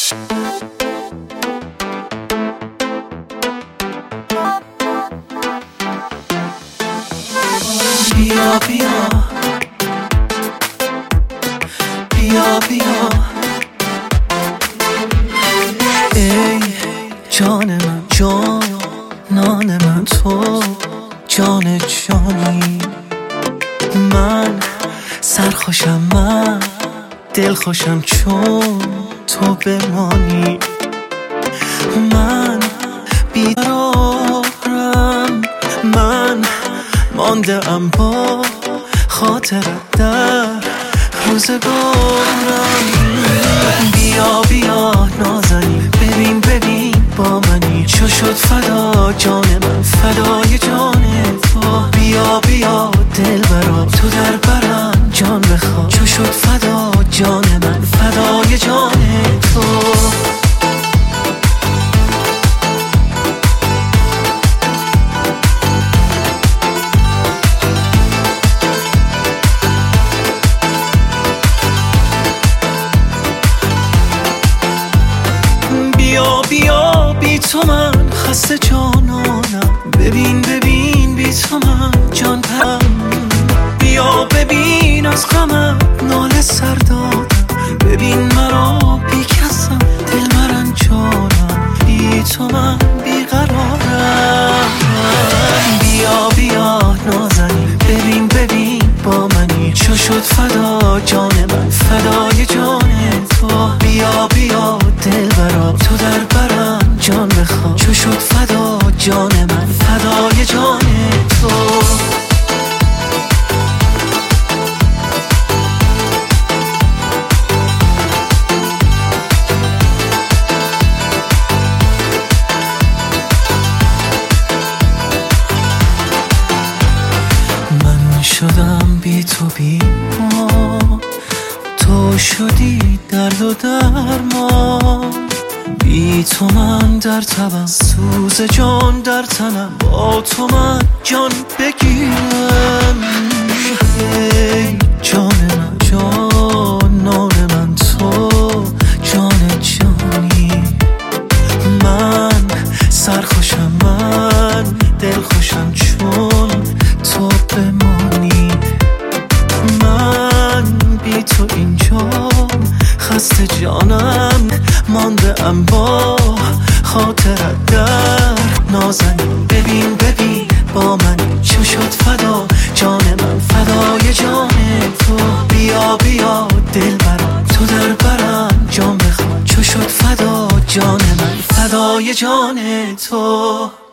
بیا بیا بیا بیا ای جان من، جانان من، تو جان جانی. من سرخوشم، من دلخوشم چون تو بمانی. من بیقرارم، من مانده ام با خاطرت در روزگارم. بیا بیا نازنین، ببین ببین با منی، چو شد فدا جان من، فدای جان تو. بیا بیا دلبرا تو در برم جان بخواه، چو شد فدا جان من، فدای جان تو. بیا بیا بی تو من خسته جانانم، ببین ببین بی تو من جان پرم. بیا ببین از غمم ناله سر دادم، ببین مرا بی کسم دل مرنجانم، بی تو من بیقرارم. بیا بیا نازنین، ببین ببین با منی، چو شد فدا جان من، فدای جان تو. بیا بیا دلبرا تو در برم جان بخواه، چو شد فدا جان من، فدای جان تو. من شدم بی تو بی ما، تو شدی درد و درمان. بی تو من در تبم، سوز جان در تنم، با تو من جان بگیرم. ای جان من، جانان من، تو جان جانی. من سرخوشم، من دلخوشم چون تو بمانی. من بی تو اینجام خسته جانم، مانده ام با خاطرت در نازنین. ببین ببین با من چو شد فدا جان من، فدای جان تو. بیا بیا دلبرا تو در برم جان بخواه، چو شد فدا جان من، فدای جان تو.